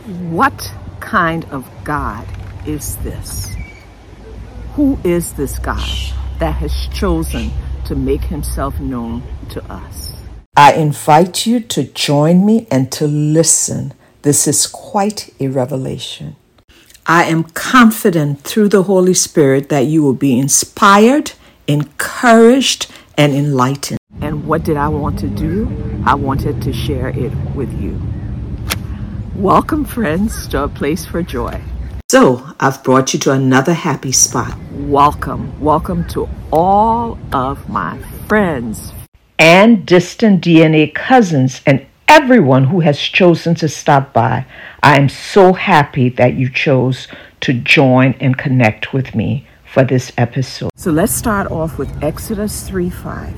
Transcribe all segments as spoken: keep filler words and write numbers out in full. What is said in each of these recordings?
What kind of God is this? Who is this God that has chosen to make himself known to us? I invite you to join me and to listen. This is quite a revelation. I am confident through the Holy Spirit that you will be inspired, encouraged, and enlightened. And what did I want to do? I wanted to share it with you. Welcome, friends, to A Place for Joy. So, I've brought you to another happy spot. Welcome. Welcome to all of my friends and distant D N A cousins and everyone who has chosen to stop by. I am so happy that you chose to join and connect with me for this episode. So let's start off with Exodus three five.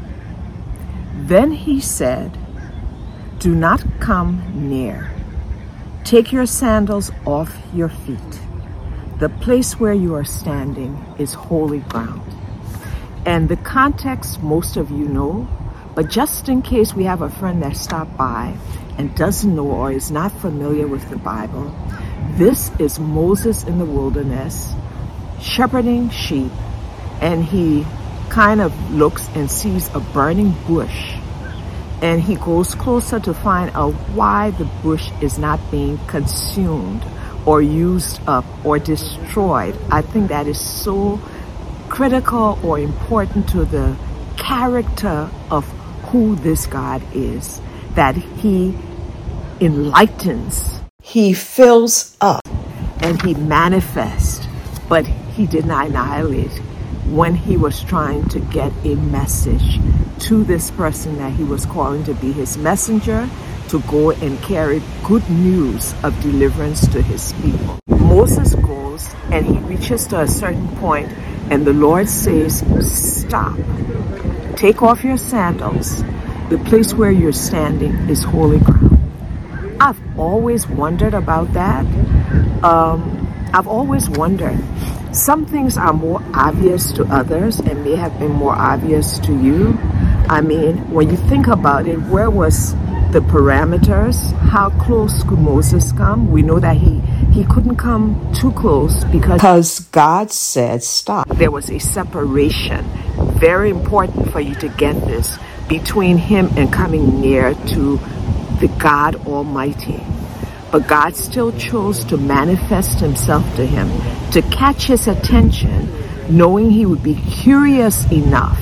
Then he said, "Do not come near. Take your sandals off your feet. The place where you are standing is holy ground." And the context most of you know, but just in case we have a friend that stopped by and doesn't know or is not familiar with the Bible, this is Moses in the wilderness shepherding sheep, and he kind of looks and sees a burning bush, and he goes closer to find out why the bush is not being consumed or used up or destroyed. I think that is so critical or important to the character of who this God is, that he enlightens, he fills up, and he manifests, but he did not annihilate when he was trying to get a message to this person that he was calling to be his messenger, to go and carry good news of deliverance to his people. Moses goes and he reaches to a certain point, and the Lord says, "Stop. Take off your sandals. The place where you're standing is holy ground." I've always wondered about that. Um, I've always wondered. Some things are more obvious to others and may have been more obvious to you. I mean, when you think about it, where was the parameters? How close could Moses come? We know that he, he couldn't come too close because, because God said stop. There was a separation, very important for you to get this, between him and coming near to the God Almighty. But God still chose to manifest himself to him, to catch his attention, knowing he would be curious enough.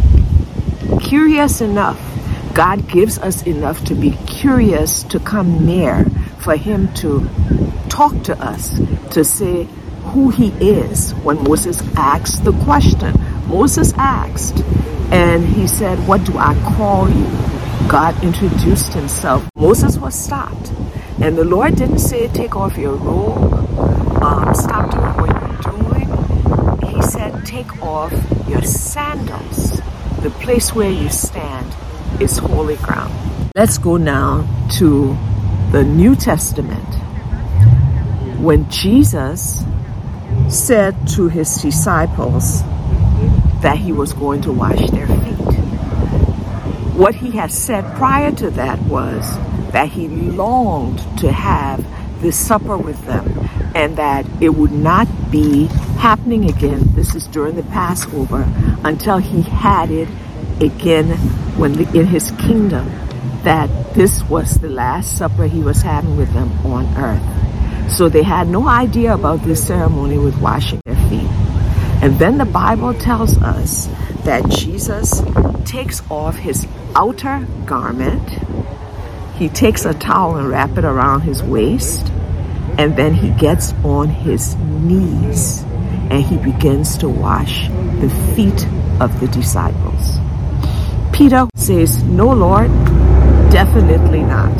Curious enough. God gives us enough to be curious to come near, for him to talk to us, to say who he is. When Moses asked the question, Moses asked, and he said, "What do I call you?" God introduced himself. Moses was stopped. And the Lord didn't say, "Take off your robe, um, stop doing what you're doing." He said, "Take off your sandals. The place where you stand is holy ground." Let's go now to the New Testament. When Jesus said to his disciples that he was going to wash their feet, what he had said prior to that was that he longed to have this supper with them, and that it would not be happening again. This is during the Passover, until he had it again when the, in his kingdom, that this was the last supper he was having with them on earth. So they had no idea about this ceremony with washing their feet. And then the Bible tells us that Jesus takes off his outer garment. He takes a towel and wraps it around his waist, and then he gets on his knees and he begins to wash the feet of the disciples. Peter says, "No, Lord, definitely not."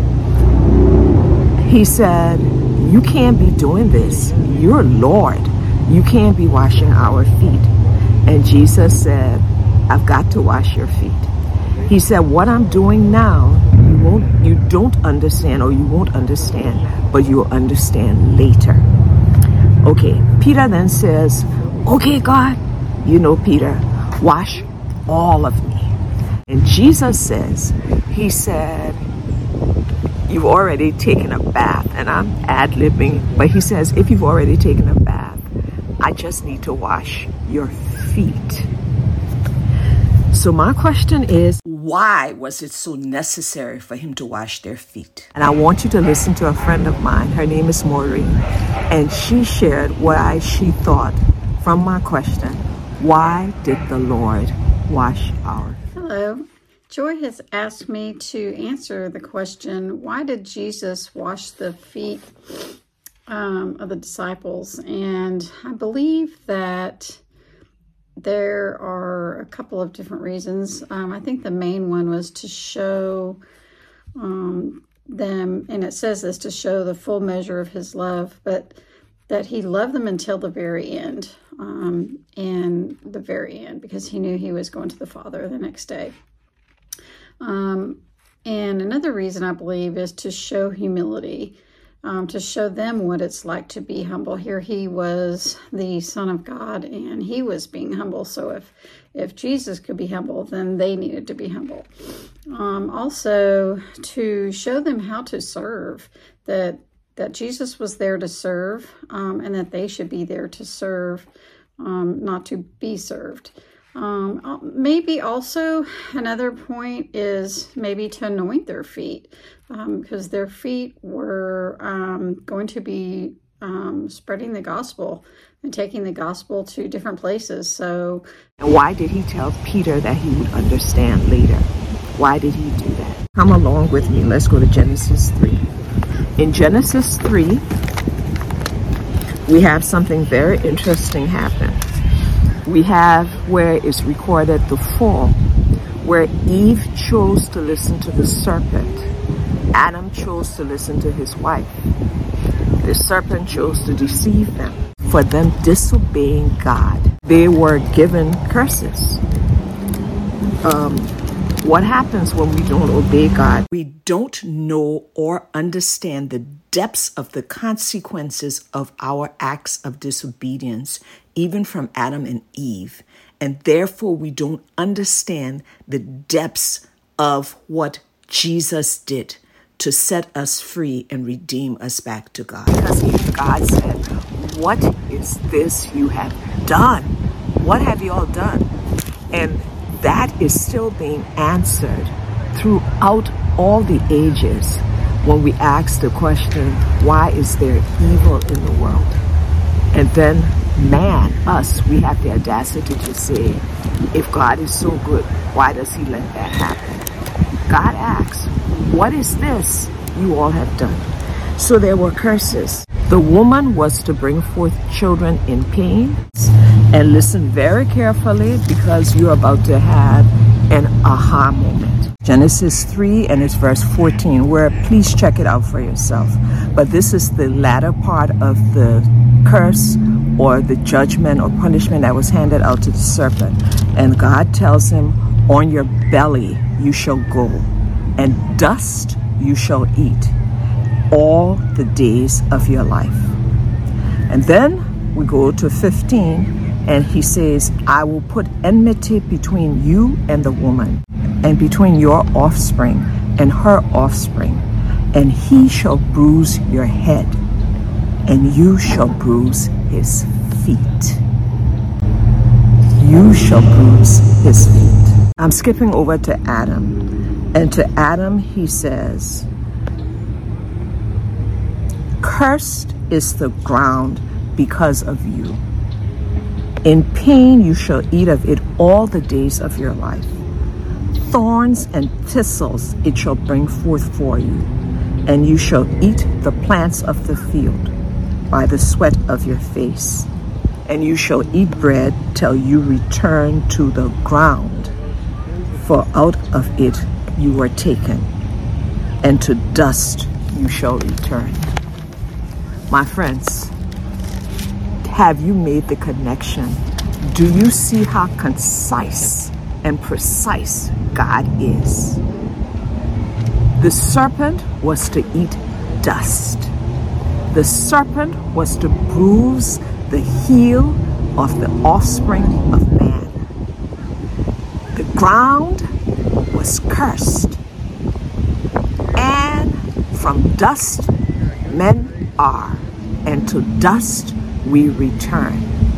He said, "You can't be doing this. You're Lord. You can't be washing our feet." And Jesus said, "I've got to wash your feet." He said, "What I'm doing now, you won't, you don't understand, or you won't understand, but you'll understand later." Okay, Peter then says, "Okay, God, you know, Peter, wash all of me." And Jesus says, he said, you've already taken a bath, and I'm ad-libbing, but he says, if you've already taken a bath, I just need to wash your feet. So my question is, why was it so necessary for him to wash their feet? And I want you to listen to a friend of mine. Her name is Maureen, and she shared why she thought from my question, why did the Lord wash our feet? Hello. Joy has asked me to answer the question, why did Jesus wash the feet um, of the disciples? And I believe that there are a couple of different reasons. Um, I think the main one was to show um, them, and it says this, to show the full measure of his love, but that he loved them until the very end, um, and the very end, because he knew he was going to the Father the next day. Um, and another reason I believe is to show humility, um, to show them what it's like to be humble. Here he was the Son of God, and he was being humble. So if, if Jesus could be humble, then they needed to be humble. Um, also to show them how to serve, that, that Jesus was there to serve, um, and that they should be there to serve, um, not to be served. Um, maybe also another point is maybe to anoint their feet, um, because their feet were um, going to be um, spreading the gospel and taking the gospel to different places. So, and why did he tell Peter that he would understand later? Why did he do that? Come along with me. Let's go to Genesis three. In Genesis three, we have something very interesting happen. We have where it's recorded the fall, where Eve chose to listen to the serpent. Adam chose to listen to his wife. The serpent chose to deceive them. For them disobeying God, they were given curses. Um, what happens when we don't obey God? We don't know or understand the depths of the consequences of our acts of disobedience, even from Adam and Eve. And therefore, we don't understand the depths of what Jesus did to set us free and redeem us back to God. Because God said, what is this you have done? What have you all done? And that is still being answered throughout all the ages when we ask the question, why is there evil in the world? And then man, us, we have the audacity to say, if God is so good, why does he let that happen? God asks, what is this you all have done? So there were curses. The woman was to bring forth children in pain. And listen very carefully, because you're about to have an aha moment. Genesis three and it's verse fourteen, where please check it out for yourself. But this is the latter part of the curse or the judgment or punishment that was handed out to the serpent. And God tells him, on your belly you shall go, and dust you shall eat all the days of your life. And then we go to fifteen, and he says, I will put enmity between you and the woman, and between your offspring and her offspring, and he shall bruise your head, and you shall bruise his feet. You shall bruise his feet. I'm skipping over to Adam. And to Adam, he says, cursed is the ground because of you. In pain you shall eat of it all the days of your life. Thorns and thistles it shall bring forth for you, and you shall eat the plants of the field by the sweat of your face. And you shall eat bread till you return to the ground, for out of it you were taken, and to dust you shall return. My friends, have you made the connection? Do you see how concise and precise God is? The serpent was to eat dust. The serpent was to bruise the heel of the offspring of man. The ground was cursed. And from dust men are, and to dust we return.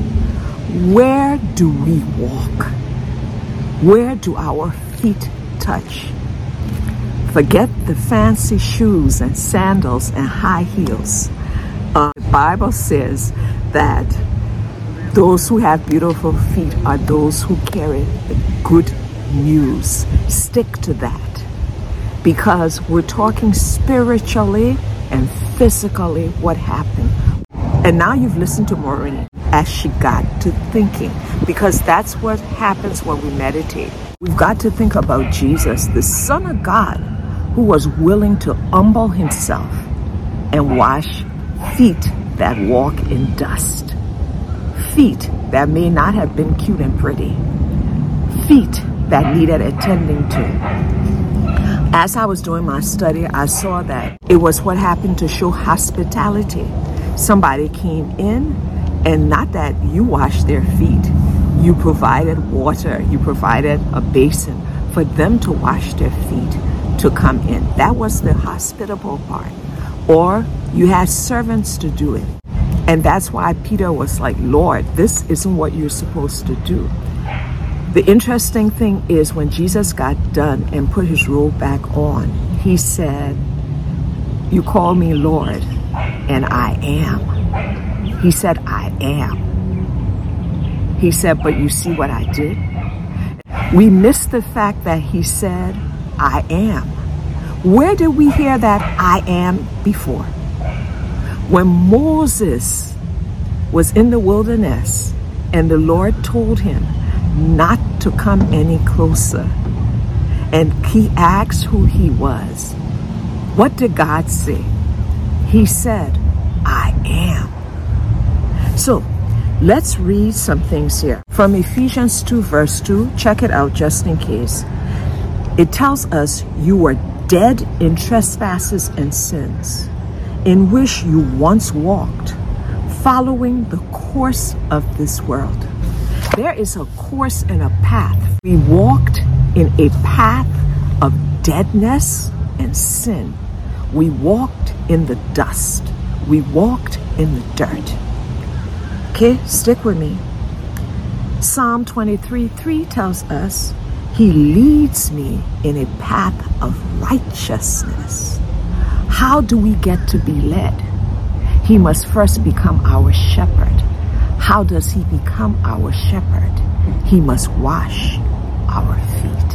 Where do we walk? Where do our feet touch? Forget the fancy shoes and sandals and high heels. Uh, the Bible says that those who have beautiful feet are those who carry the good news. Stick to that, because we're talking spiritually and physically what happened. And now you've listened to Maureen as she got to thinking, because that's what happens when we meditate. We've got to think about Jesus, the Son of God, who was willing to humble himself and wash feet that walk in dust. Feet that may not have been cute and pretty. Feet that needed attending to. As I was doing my study, I saw that it was what happened to show hospitality. Somebody came in, and not that you washed their feet. You provided water. You provided a basin for them to wash their feet to come in. That was the hospitable part. Or you had servants to do it. And that's why Peter was like, Lord, this isn't what you're supposed to do. The interesting thing is when Jesus got done and put his robe back on, he said, you call me Lord, and I am. He said, I am. He said, but you see what I did? We miss the fact that he said, I am. Where did we hear that I am before? When Moses was in the wilderness and the Lord told him not to come any closer, and he asked who he was, what did God say? He said, I am. So let's read some things here. From Ephesians two verse two, check it out just in case. It tells us you were dead in trespasses and sins, in which you once walked, following the course of this world. There is a course and a path. We walked in a path of deadness and sin. We walked in the dust. We walked in the dirt. Okay, stick with me. Psalm twenty-three three tells us, he leads me in a path of righteousness. How do we get to be led? He must first become our shepherd. How does he become our shepherd? He must wash our feet.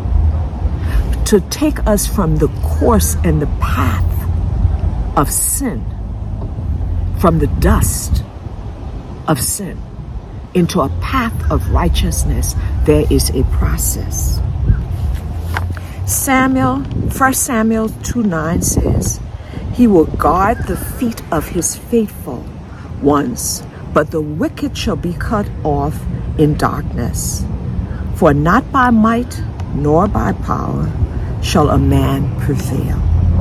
To take us from the course and the path of sin, from the dust of sin, into a path of righteousness, there is a process. Samuel, First Samuel two nine says, he will guard the feet of his faithful ones, but the wicked shall be cut off in darkness. For not by might nor by power shall a man prevail.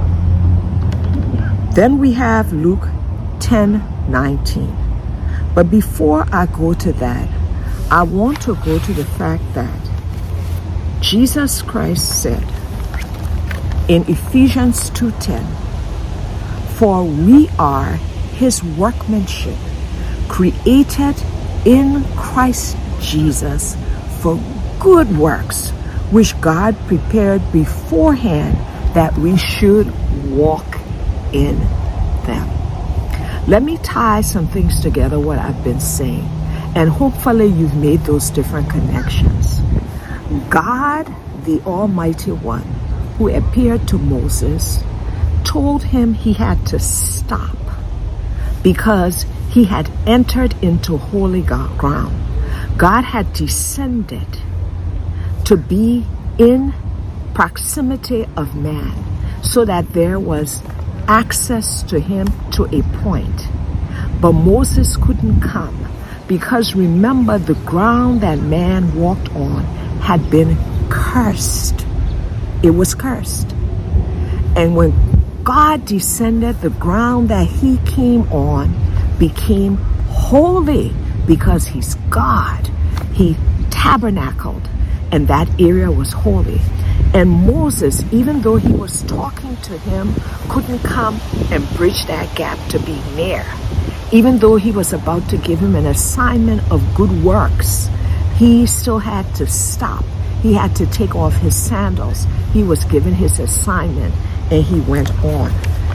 Then we have Luke ten nineteen. But before I go to that, I want to go to the fact that Jesus Christ said in Ephesians two ten, for we are his workmanship, created in Christ Jesus for good works, which God prepared beforehand that we should walk in them. Let me tie some things together, what I've been saying, and hopefully you've made those different connections. God, the Almighty One, who appeared to Moses, told him he had to stop because he had entered into holy ground. God had descended to be in proximity of man so that there was access to him to a point. But Moses couldn't come because remember, the ground that man walked on had been cursed. It was cursed. And when God descended, the ground that he came on became holy because he's God. He tabernacled, and that area was holy. And Moses, even though he was talking to him, couldn't come and bridge that gap to be near. Even though he was about to give him an assignment of good works, he still had to stop. He had to take off his sandals. He was given his assignment and he went on.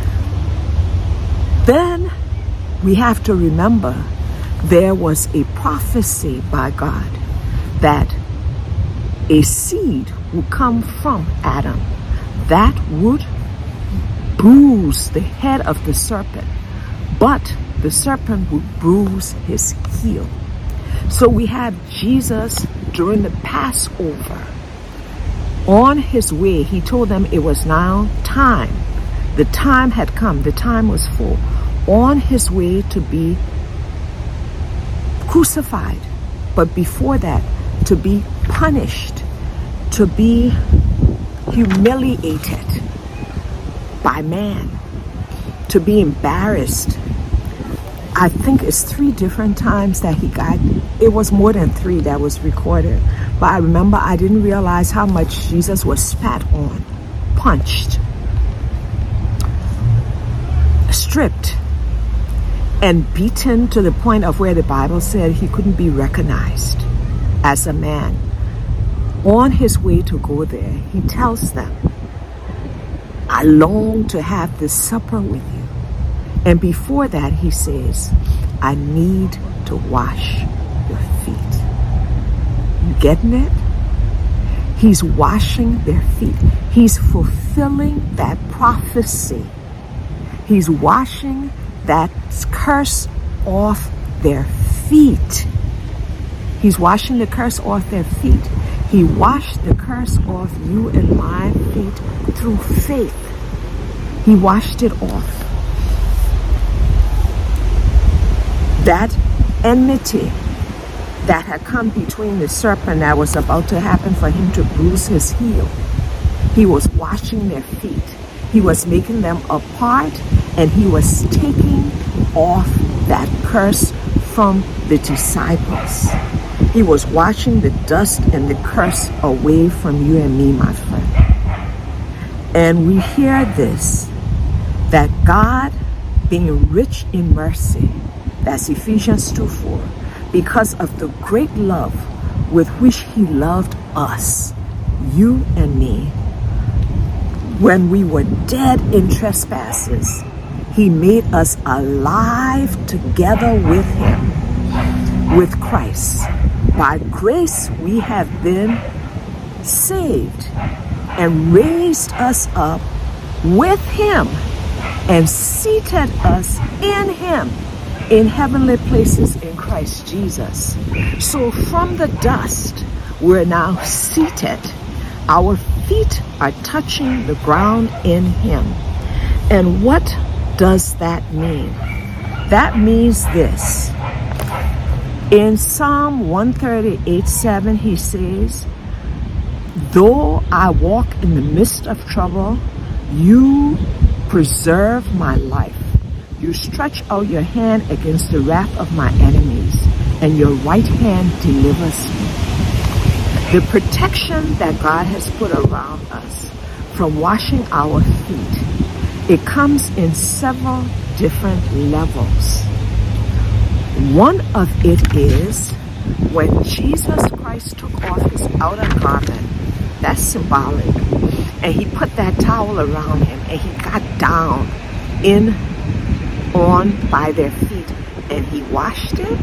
Then we have to remember there was a prophecy by God that a seed would come from Adam that would bruise the head of the serpent, but the serpent would bruise his heel. So we have Jesus during the Passover. On his way, he told them it was now time. The time had come. The time was full. On his way to be crucified. But before that, to be punished, to be humiliated by man, to be embarrassed. I think it's three different times that he got, it was more than three that was recorded. But I remember I didn't realize how much Jesus was spat on, punched, stripped, and beaten to the point of where the Bible said he couldn't be recognized as a man. On his way to go there, he tells them, I long to have this supper with you. And before that, he says, I need to wash your feet. You getting it? He's washing their feet. He's fulfilling that prophecy. He's washing that curse off their feet. He's washing the curse off their feet. He washed the curse off you and my feet through faith. He washed it off. That enmity that had come between the serpent that was about to happen for him to bruise his heel, he was washing their feet. He was making them apart, and he was taking off that curse from the disciples. He was washing the dust and the curse away from you and me, my friend. And we hear this, that God, being rich in mercy, that's Ephesians two four, because of the great love with which he loved us, you and me, when we were dead in trespasses, he made us alive together with him, with Christ. By grace we have been saved, and raised us up with him and seated us in him in heavenly places in Christ Jesus. So from the dust, we're now seated. Our feet are touching the ground in him. And what does that mean? That means this. In Psalm one thirty-eight seven, he says, though I walk in the midst of trouble, you preserve my life. You stretch out your hand against the wrath of my enemies, and your right hand delivers me. The protection that God has put around us from washing our feet, it comes in several different levels. One of it is when Jesus Christ took off his outer garment, that's symbolic, and he put that towel around him, and he got down in on by their feet and he washed it.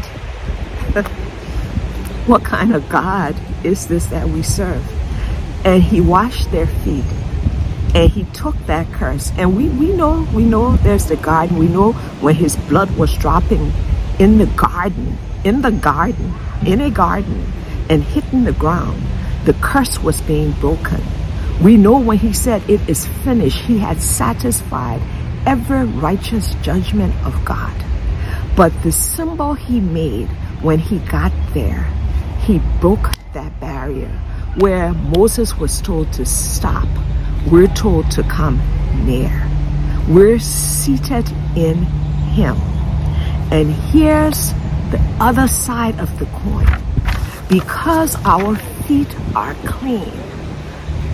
What kind of God is this that we serve? And he washed their feet, and he took that curse. And we we know we know there's the garden. We know when his blood was dropping in the garden, in the garden, in a garden, and hitting the ground, the curse was being broken. We know when he said it is finished, he had satisfied every righteous judgment of God. But the symbol he made when he got there, he broke that barrier. Where Moses was told to stop, we're told to come near. We're seated in him. And here's the other side of the coin. Because our feet are clean,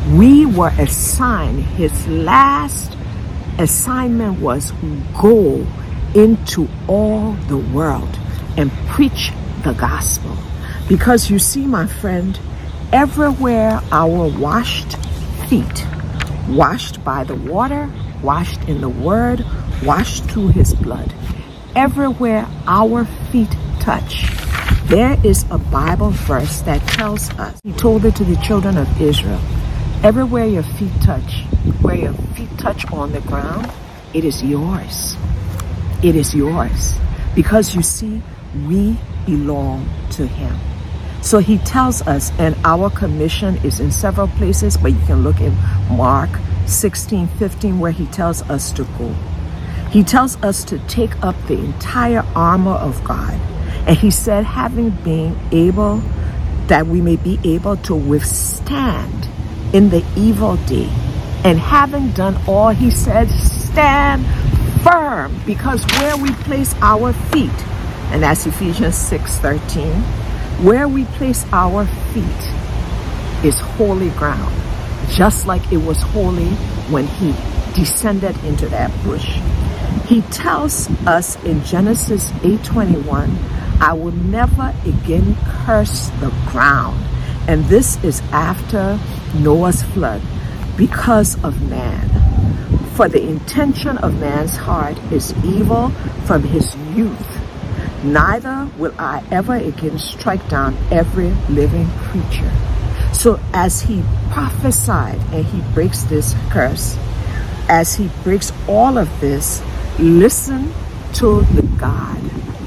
We were assigned, his last assignment was go into all the world and preach the gospel. Because you see, my friend, everywhere our washed feet, washed by the water, washed in the word, washed through his blood, everywhere our feet touch, there is a Bible verse that tells us, he told it to the children of Israel, everywhere your feet touch, where your feet touch on the ground, it is yours. It is yours. Because you see, we belong to him. So he tells us, and our commission is in several places, but you can look in Mark sixteen fifteen, where he tells us to go. He tells us to take up the entire armor of God. And he said, having been able, that we may be able to withstand in the evil day. And having done all, he said, stand firm, because where we place our feet, and that's Ephesians six thirteen, where we place our feet is holy ground, just like it was holy when he descended into that bush. He tells us in Genesis eight twenty-one, I will never again curse the ground. And this is after Noah's flood, because of man. For the intention of man's heart is evil from his youth. Neither will I ever again strike down every living creature. So as he prophesied and he breaks this curse, as he breaks all of this, listen to the God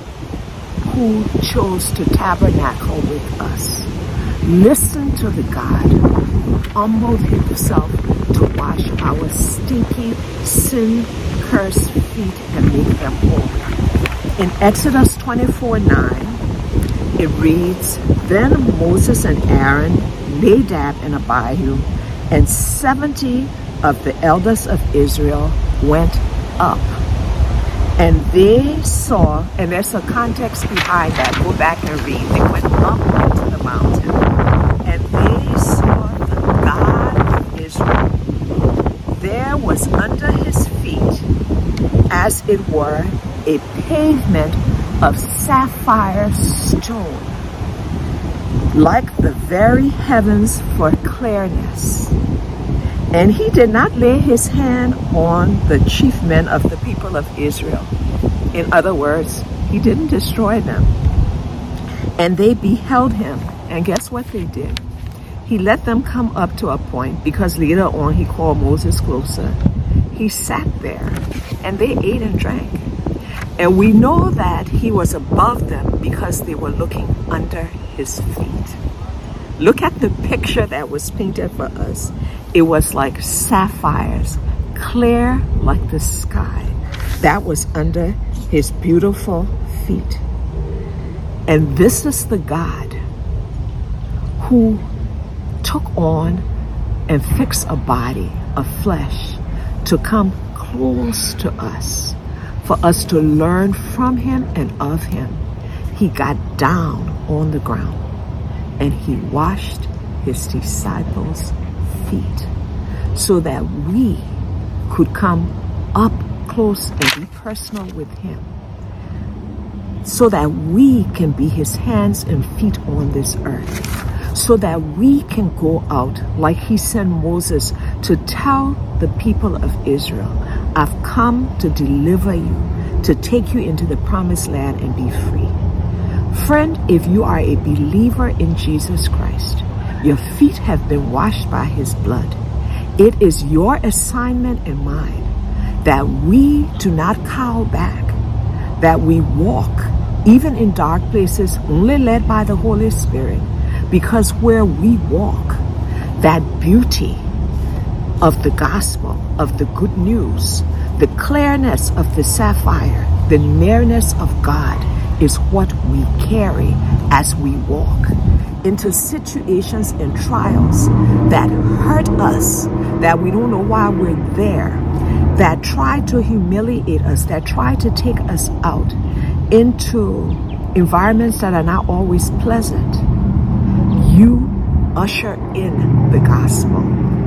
who chose to tabernacle with us. Listen to the God who humbled himself to wash our stinky, sin-cursed feet and make them whole. In Exodus twenty-four nine, it reads, Then Moses and Aaron, Nadab and Abihu, and seventy of the elders of Israel went up. And they saw, and there's a context behind that, go back and read. They went up into the mountain, and they saw the God of Israel. There was under his feet, as it were, a pavement of sapphire stone, like the very heavens for clearness. And he did not lay his hand on the chief men of the people of Israel. In other words, he didn't destroy them. And they beheld him. And guess what they did? He let them come up to a point, because later on he called Moses closer. He sat there and they ate and drank. And we know that he was above them because they were looking under his feet. Look at the picture that was painted for us. It was like sapphires, clear like the sky. That was under his beautiful feet. And this is the God who took on and fixed a body of flesh to come close to us, for us to learn from him and of him. He got down on the ground and he washed his disciples' feet so that we could come up close and be personal with him, so that we can be his hands and feet on this earth, so that we can go out like he sent Moses to tell the people of Israel, I've come to deliver you, to take you into the promised land and be free. Friend, if you are a believer in Jesus Christ, your feet have been washed by his blood. It is your assignment and mine that we do not cower back, that we walk even in dark places only led by the Holy Spirit, because where we walk, that beauty of the gospel, of the good news, the clearness of the sapphire, the nearness of God is what we carry as we walk into situations and trials that hurt us, that we don't know why we're there, that try to humiliate us, that try to take us out into environments that are not always pleasant. You usher in the gospel.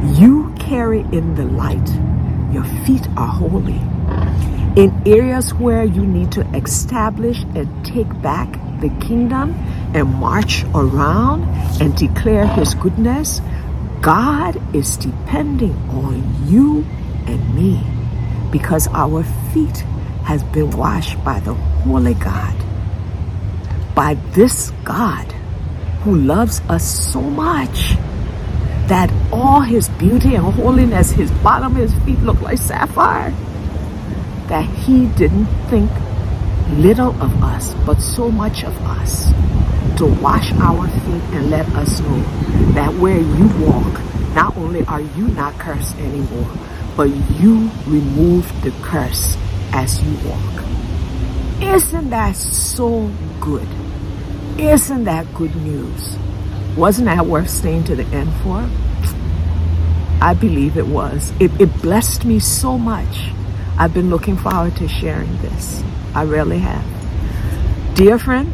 You carry in the light. Your feet are holy. In areas where you need to establish and take back the kingdom and march around and declare his goodness, God is depending on you and me because our feet has been washed by the Holy God, by this God who loves us so much that all his beauty and holiness, his bottom of his feet look like sapphire, that he didn't think little of us, but so much of us, to wash our feet and let us know that where you walk, not only are you not cursed anymore, but you remove the curse as you walk. Isn't that so good? Isn't that good news? Wasn't that worth staying to the end for? I believe it was. It, it blessed me so much. I've been looking forward to sharing this. I really have. Dear friend,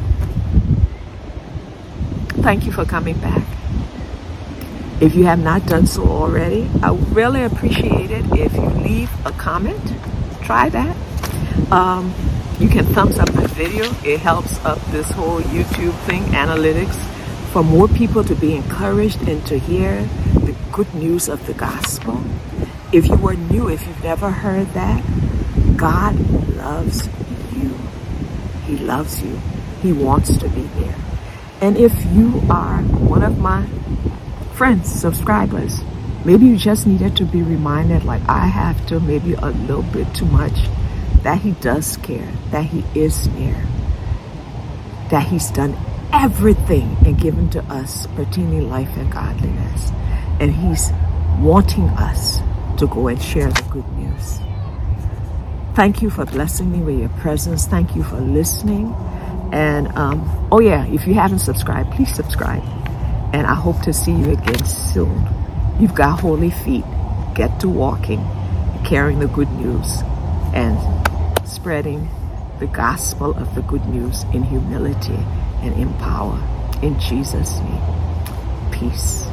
thank you for coming back. If you have not done so already, I would really appreciate it if you leave a comment. Try that. Um, you can thumbs up the video. It helps up this whole YouTube thing, analytics, for more people to be encouraged and to hear the good news of the gospel. If you are new, if you've never heard that, God loves you. He loves you. He wants to be there. And if you are one of my friends, subscribers, maybe you just needed to be reminded, like I have to, maybe a little bit too much, that he does care, that he is near, that he's done everything and given to us pertaining life and godliness. And he's wanting us to go and share the good news. Thank you for blessing me with your presence. Thank you for listening. And um, oh yeah, if you haven't subscribed, please subscribe. And I hope to see you again soon. You've got holy feet. Get to walking, carrying the good news, and spreading the gospel of the good news in humility and in power. In Jesus' name, peace.